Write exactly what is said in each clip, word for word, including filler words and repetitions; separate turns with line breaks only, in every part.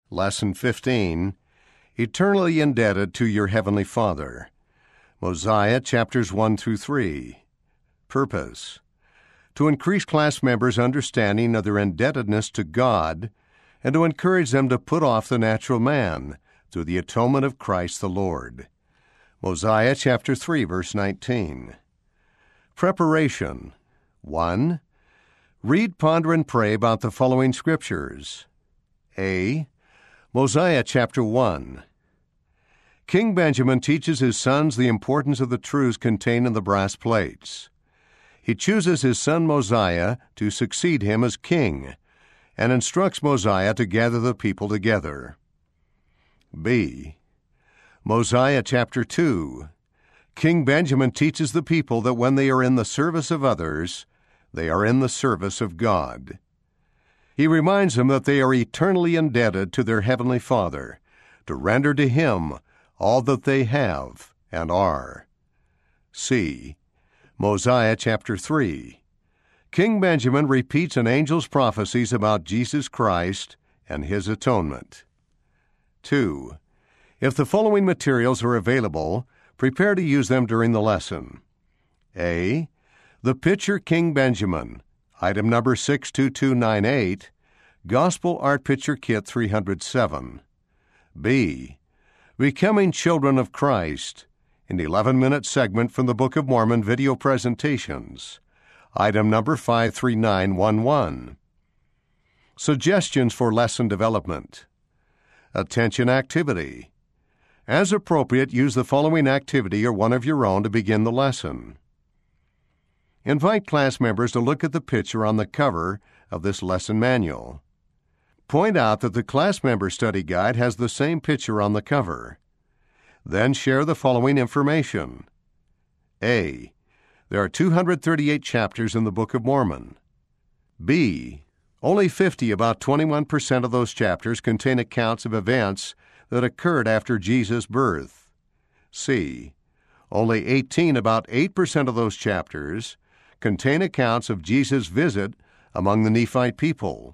Lesson fifteen, Eternally Indebted to Your Heavenly Father. Mosiah chapters one through three. Purpose: to increase class members' understanding of their indebtedness to God and to encourage them to put off the natural man through the atonement of Christ the Lord. Mosiah chapter three, verse nineteen. Preparation. one. Read, ponder, and pray about the following scriptures. A. Mosiah chapter one. King Benjamin teaches his sons the importance of the truths contained in the brass plates. He chooses his son Mosiah to succeed him as king, and instructs Mosiah to gather the people together. B. Mosiah chapter two. King Benjamin teaches the people that when they are in the service of others, they are in the service of God. He reminds them that they are eternally indebted to their Heavenly Father, to render to Him all that they have and are. C. Mosiah chapter three. King Benjamin repeats an angel's prophecies about Jesus Christ and His atonement. two. If the following materials are available, prepare to use them during the lesson. A. The Picture King Benjamin, item number six two two nine eight, Gospel Art Picture Kit three hundred seven. B. Becoming Children of Christ, an eleven-minute segment from the Book of Mormon video presentations, item number five three nine one one. Suggestions for lesson development. Attention activity. As appropriate, use the following activity or one of your own to begin the lesson. Invite class members to look at the picture on the cover of this lesson manual. Point out that the class member study guide has the same picture on the cover. Then share the following information. A. There are two hundred thirty-eight chapters in the Book of Mormon. B. Only fifty, about twenty-one percent of those chapters, contain accounts of events that occurred after Jesus' birth. C. Only eighteen, about eight percent of those chapters, contain accounts of Jesus' visit among the Nephite people.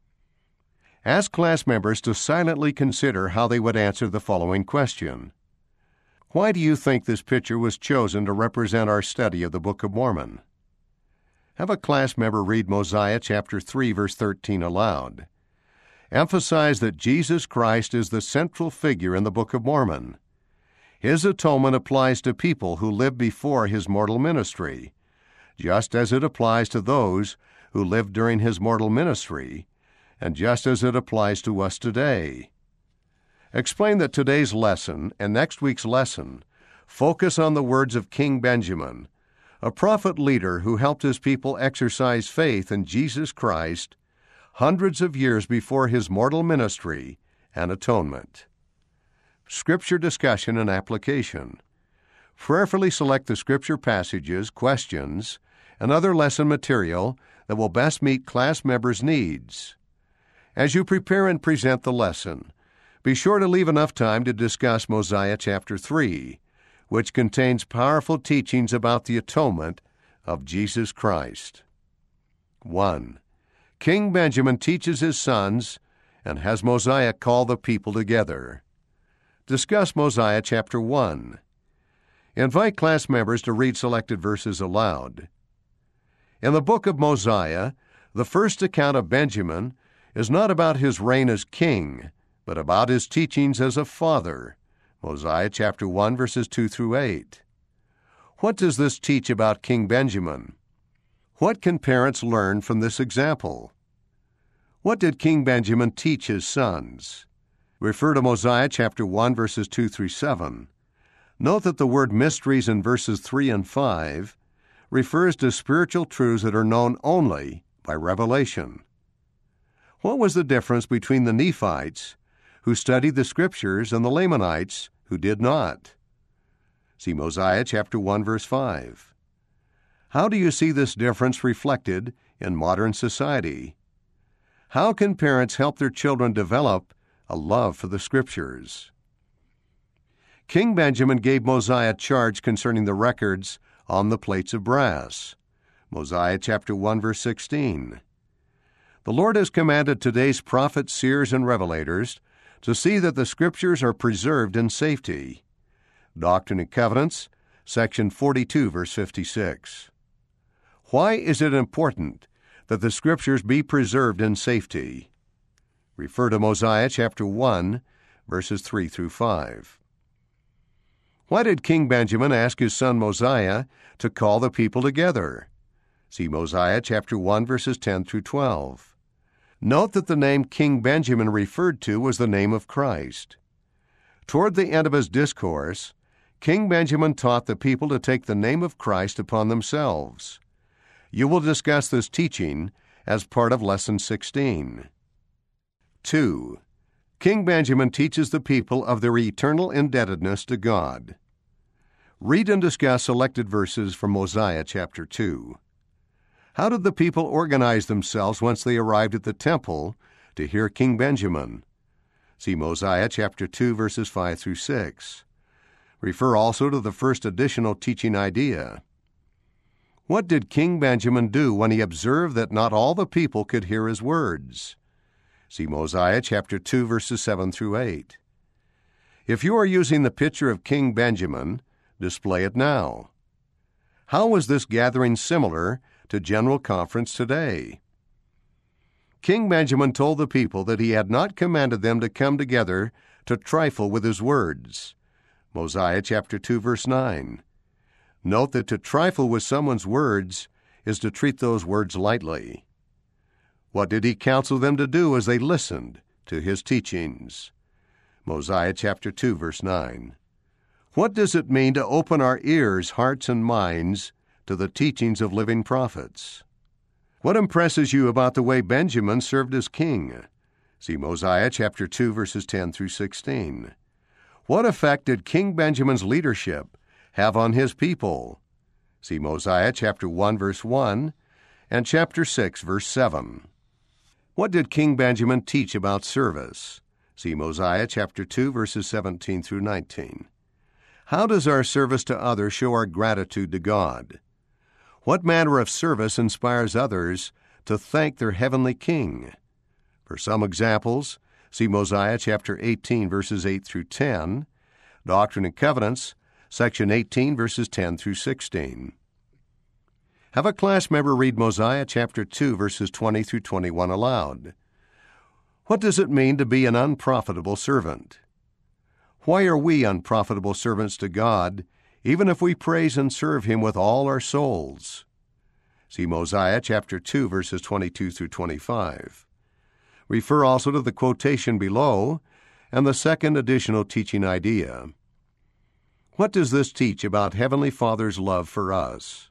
Ask class members to silently consider how they would answer the following question. Why do you think this picture was chosen to represent our study of the Book of Mormon? Have a class member read Mosiah chapter three, verse thirteen aloud. Emphasize that Jesus Christ is the central figure in the Book of Mormon. His atonement applies to people who lived before His mortal ministry, just as it applies to those who lived during His mortal ministry, and just as it applies to us today. Explain that today's lesson and next week's lesson focus on the words of King Benjamin, a prophet leader who helped his people exercise faith in Jesus Christ hundreds of years before His mortal ministry and atonement. Scripture discussion and application. Prayerfully select the scripture passages, questions, and other lesson material that will best meet class members' needs. As you prepare and present the lesson, be sure to leave enough time to discuss Mosiah chapter three, which contains powerful teachings about the atonement of Jesus Christ. one. King Benjamin teaches his sons and has Mosiah call the people together. Discuss Mosiah chapter one. Invite class members to read selected verses aloud. In the book of Mosiah, the first account of Benjamin is not about his reign as king, but about his teachings as a father. Mosiah chapter one, verses two through eight. What does this teach about King Benjamin? What can parents learn from this example? What did King Benjamin teach his sons? Refer to Mosiah chapter one, verses two through seven. Note that the word mysteries in verses three and five refers to spiritual truths that are known only by revelation. What was the difference between the Nephites, who studied the Scriptures, and the Lamanites, who did not? See Mosiah chapter one, verse five. How do you see this difference reflected in modern society? How can parents help their children develop a love for the Scriptures? King Benjamin gave Mosiah charge concerning the records on the plates of brass. Mosiah chapter one, verse sixteen. The Lord has commanded today's prophets, seers, and revelators to see that the Scriptures are preserved in safety. Doctrine and Covenants, section forty-two, verse fifty-six. Why is it important that the Scriptures be preserved in safety? Refer to Mosiah chapter one, verses three through five. Why did King Benjamin ask his son Mosiah to call the people together? See Mosiah chapter one, verses ten through twelve. Note that the name King Benjamin referred to was the name of Christ. Toward the end of his discourse, King Benjamin taught the people to take the name of Christ upon themselves. You will discuss this teaching as part of Lesson sixteen. two. King Benjamin teaches the people of their eternal indebtedness to God. Read and discuss selected verses from Mosiah chapter two. How did the people organize themselves once they arrived at the temple to hear King Benjamin? See Mosiah chapter two, verses five through six. Refer also to the first additional teaching idea. What did King Benjamin do when he observed that not all the people could hear his words? See Mosiah chapter two, verses seven through eight. If you are using the picture of King Benjamin, display it now. How was this gathering similar to General Conference today? King Benjamin told the people that he had not commanded them to come together to trifle with his words. Mosiah chapter two, verse nine. Note that to trifle with someone's words is to treat those words lightly. What did he counsel them to do as they listened to his teachings? Mosiah chapter two, verse nine. What does it mean to open our ears, hearts, and minds to the teachings of living prophets? What impresses you about the way Benjamin served as king? See Mosiah chapter two, verses ten through sixteen. What effect did King Benjamin's leadership have on his people? See Mosiah chapter one, verse one, and chapter six, verse seven. What did King Benjamin teach about service? See Mosiah chapter two, verses seventeen through nineteen. How does our service to others show our gratitude to God? What manner of service inspires others to thank their heavenly King? For some examples, see Mosiah chapter eighteen, verses eight through ten, Doctrine and Covenants, section eighteen, verses ten through sixteen. Have a class member read Mosiah chapter two, verses twenty through twenty-one aloud. What does it mean to be an unprofitable servant? Why are we unprofitable servants to God, even if we praise and serve Him with all our souls? See Mosiah chapter two, verses twenty-two through twenty-five. Refer also to the quotation below and the second additional teaching idea. What does this teach about Heavenly Father's love for us?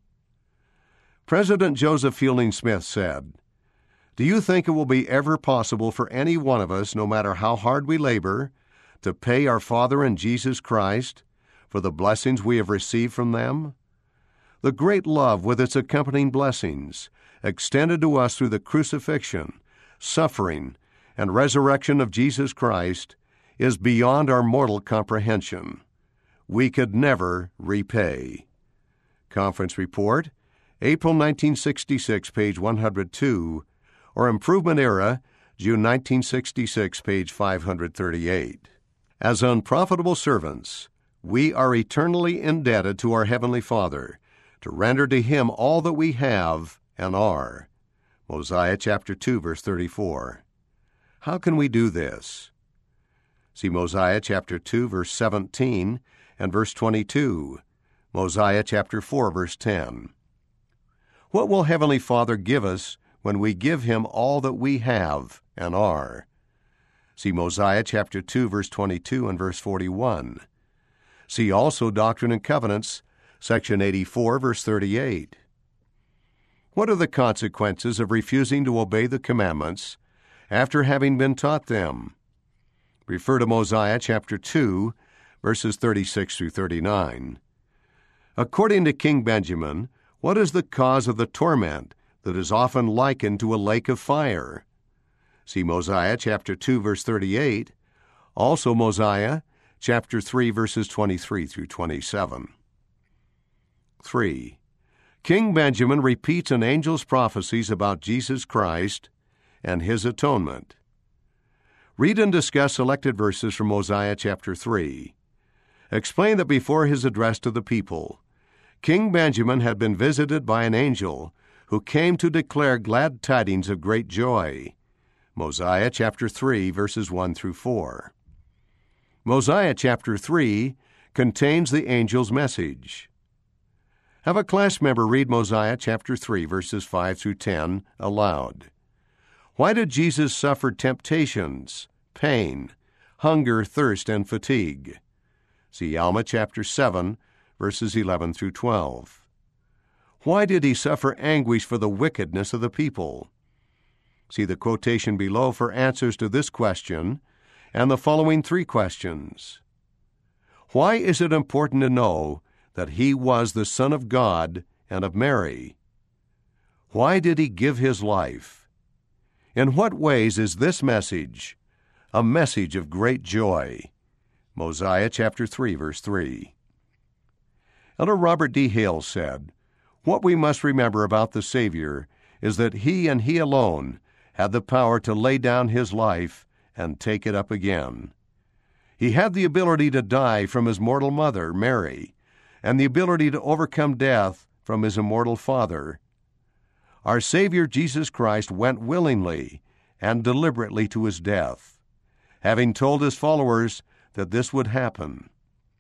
President Joseph Fielding Smith said, "Do you think it will be ever possible for any one of us, no matter how hard we labor, to pay our Father in Jesus Christ for the blessings we have received from them? The great love with its accompanying blessings, extended to us through the crucifixion, suffering, and resurrection of Jesus Christ, is beyond our mortal comprehension. We could never repay." Conference Report, April nineteen sixty-six, page one hundred two, or Improvement Era, June nineteen sixty-six, page five hundred thirty-eight. As unprofitable servants, we are eternally indebted to our Heavenly Father to render to Him all that we have and are. Mosiah chapter two, verse thirty-four. How can we do this? See Mosiah chapter two, verse seventeen and verse twenty-two, Mosiah chapter four, verse ten. What will Heavenly Father give us when we give Him all that we have and are? See Mosiah chapter two, verse twenty-two and verse forty-one. See also Doctrine and Covenants, section eighty-four, verse thirty-eight. What are the consequences of refusing to obey the commandments after having been taught them? Refer to Mosiah chapter two, verses thirty-six through thirty-nine. According to King Benjamin, what is the cause of the torment that is often likened to a lake of fire? See Mosiah chapter two, verse thirty-eight, also Mosiah chapter three, verses twenty-three through twenty-seven. three. King Benjamin repeats an angel's prophecies about Jesus Christ and His atonement. Read and discuss selected verses from Mosiah chapter three. Explain that before his address to the people, King Benjamin had been visited by an angel who came to declare glad tidings of great joy. Mosiah chapter three, verses one through four. Mosiah chapter three contains the angel's message. Have a class member read Mosiah chapter three, verses five through ten aloud. Why did Jesus suffer temptations, pain, hunger, thirst, and fatigue? See Alma chapter seven, verses eleven through twelve. Why did he suffer anguish for the wickedness of the people? See the quotation below for answers to this question and the following three questions. Why is it important to know that he was the Son of God and of Mary? Why did he give his life? In what ways is this message a message of great joy? Mosiah chapter three, verse three. Elder Robert D. Hale said, "What we must remember about the Savior is that he and he alone had the power to lay down his life and take it up again. He had the ability to die from his mortal mother, Mary, and the ability to overcome death from his immortal Father. Our Savior Jesus Christ went willingly and deliberately to his death, having told his followers that this would happen.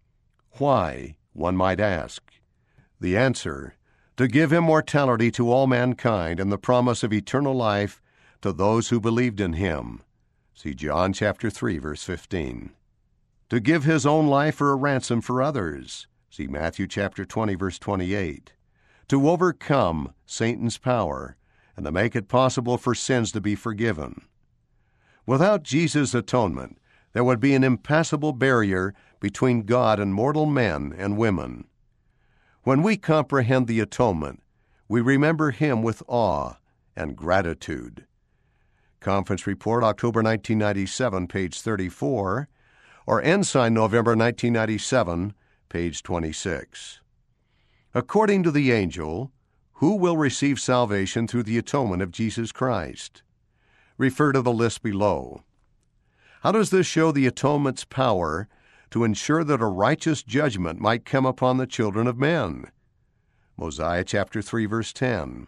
Why, one might ask. The answer, to give immortality to all mankind and the promise of eternal life to those who believed in him. See John chapter three, verse fifteen. To give his own life for a ransom for others. See Matthew chapter twenty, verse twenty-eight. To overcome Satan's power and to make it possible for sins to be forgiven. Without Jesus' atonement, there would be an impassable barrier between God and mortal men and women. When we comprehend the atonement, we remember him with awe and gratitude. Conference Report, October nineteen ninety-seven, page thirty-four, or Ensign, November nineteen ninety-seven, page twenty-six. According to the angel, who will receive salvation through the atonement of Jesus Christ? Refer to the list below. How does this show the atonement's power to ensure that a righteous judgment might come upon the children of men? Mosiah chapter three, verse ten.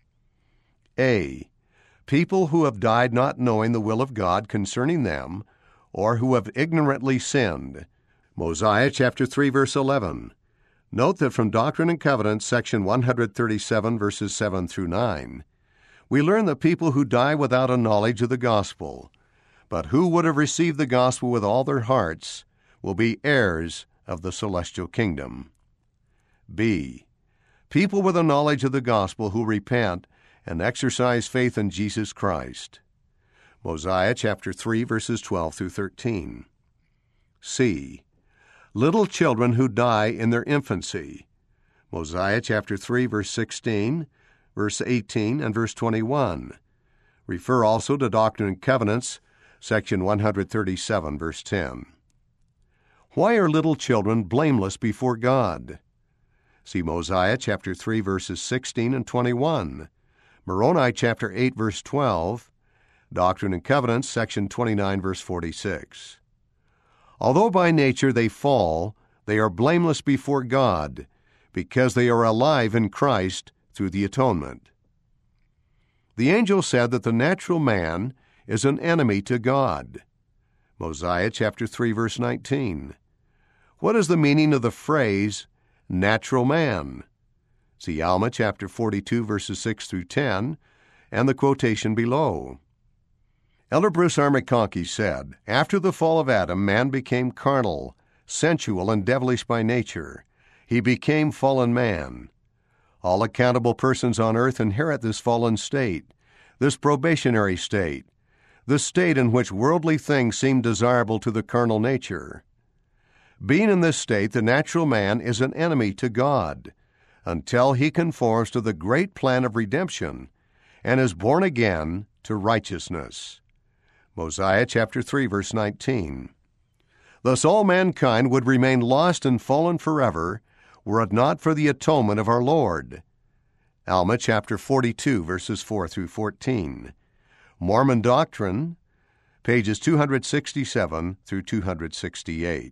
A. People who have died not knowing the will of God concerning them, or who have ignorantly sinned. Mosiah chapter three, verse eleven. Note that from Doctrine and Covenants, section one thirty-seven, verses seven through nine, we learn that people who die without a knowledge of the gospel, but who would have received the gospel with all their hearts, will be heirs of the celestial kingdom. B. People with a knowledge of the gospel who repent and exercise faith in Jesus Christ. Mosiah chapter three, verses twelve through thirteen. C. Little children who die in their infancy. Mosiah chapter three, verse sixteen, verse eighteen, and verse twenty-one. Refer also to Doctrine and Covenants, section one thirty-seven, verse ten. Why are little children blameless before God? See Mosiah chapter three, verses sixteen and twenty-one, Moroni chapter eight, verse twelve, Doctrine and Covenants, section twenty-nine, verse forty-six. Although by nature they fall, they are blameless before God, because they are alive in Christ through the atonement. The angel said that the natural man is an enemy to God. Mosiah chapter three, verse nineteen. What is the meaning of the phrase, natural man? See Alma chapter forty-two, verses six through ten, and the quotation below. Elder Bruce R. McConkie said, after the fall of Adam, man became carnal, sensual, and devilish by nature. He became fallen man. All accountable persons on earth inherit this fallen state, this probationary state, the state in which worldly things seem desirable to the carnal nature. Being in this state, the natural man is an enemy to God until he conforms to the great plan of redemption and is born again to righteousness. Mosiah chapter three, verse nineteen. Thus all mankind would remain lost and fallen forever were it not for the atonement of our Lord. Alma chapter forty-two, verses four through fourteen. Mormon Doctrine, pages two sixty-seven through two sixty-eight.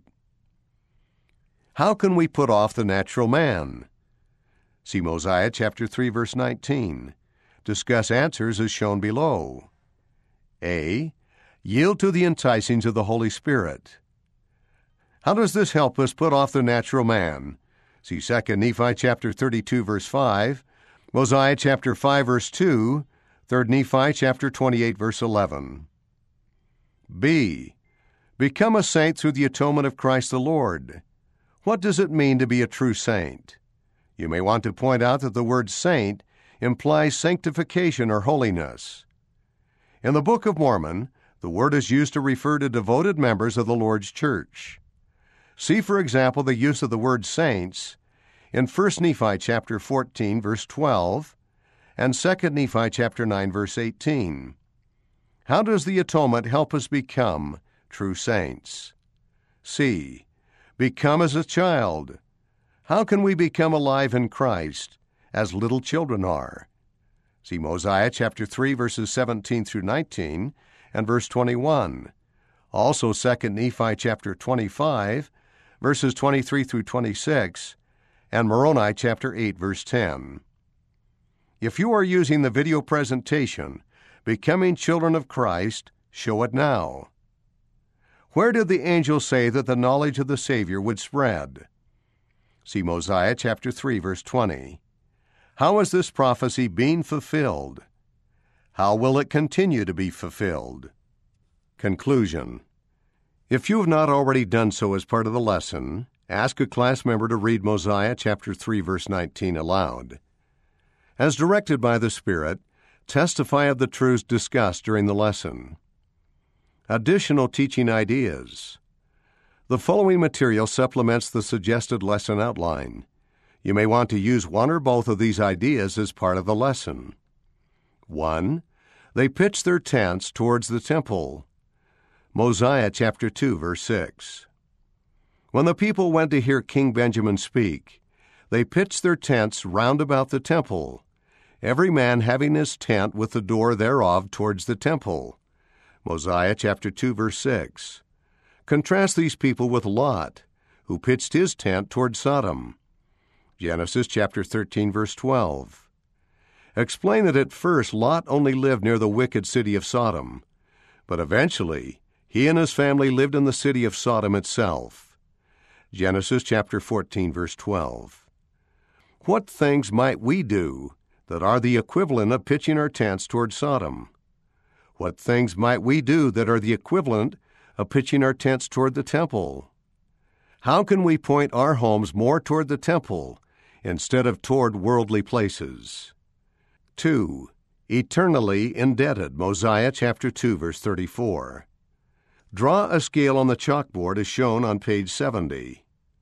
How can we put off the natural man? See Mosiah chapter three, verse nineteen. Discuss answers as shown below. A. Yield to the enticings of the Holy Spirit. How does this help us put off the natural man? See Second Nephi chapter thirty-two, verse five, Mosiah chapter five, verse two, Third Nephi chapter twenty-eight, verse eleven. B. Become a saint through the atonement of Christ the Lord. What does it mean to be a true saint? You may want to point out that the word saint implies sanctification or holiness. In the Book of Mormon, the word is used to refer to devoted members of the Lord's church. See, for example, the use of the word saints in First Nephi chapter fourteen, verse twelve, and Second Nephi chapter nine, verse eighteen. How does the atonement help us become true saints? C. Become as a child. How can we become alive in Christ as little children are? See Mosiah chapter three, verses seventeen through nineteen, and verse twenty-one. Also Second Nephi chapter twenty-five, verses twenty-three through twenty-six, and Moroni chapter eight, verse ten. If you are using the video presentation, Becoming Children of Christ, show it now. Where did the angel say that the knowledge of the Savior would spread? See Mosiah chapter three, verse twenty. How is this prophecy being fulfilled? How will it continue to be fulfilled? Conclusion. If you have not already done so as part of the lesson, ask a class member to read Mosiah chapter three, verse nineteen aloud. As directed by the Spirit, testify of the truths discussed during the lesson. Additional teaching ideas. The following material supplements the suggested lesson outline. You may want to use one or both of these ideas as part of the lesson. One, they pitched their tents towards the temple. Mosiah chapter two, verse six. When the people went to hear King Benjamin speak, they pitched their tents round about the temple, every man having his tent with the door thereof towards the temple. Mosiah chapter two, verse six. Contrast these people with Lot, who pitched his tent toward Sodom. Genesis chapter thirteen, verse twelve. Explain that at first Lot only lived near the wicked city of Sodom, but eventually he and his family lived in the city of Sodom itself. Genesis chapter fourteen, verse twelve. What things might we do that are the equivalent of pitching our tents toward Sodom? What things might we do that are the equivalent of pitching our tents toward the temple? How can we point our homes more toward the temple instead of toward worldly places? Two, eternally indebted. Mosiah chapter two, verse thirty-four. Draw a scale on the chalkboard as shown on page seventy.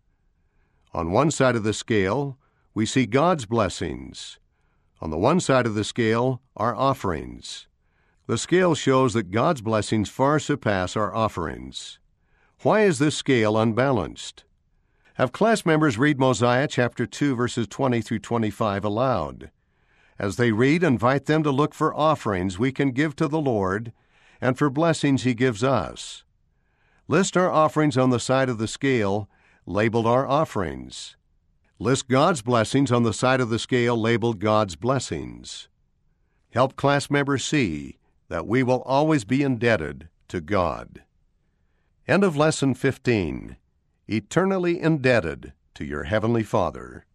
On one side of the scale, we see God's blessings. On the one side of the scale are offerings. The scale shows that God's blessings far surpass our offerings. Why is this scale unbalanced? Have class members read Mosiah chapter two, verses twenty through twenty-five aloud. As they read, invite them to look for offerings we can give to the Lord and for blessings He gives us. List our offerings on the side of the scale labeled Our Offerings. List God's blessings on the side of the scale labeled God's Blessings. Help class members see that we will always be indebted to God. End of Lesson fifteen. Eternally indebted to your Heavenly Father.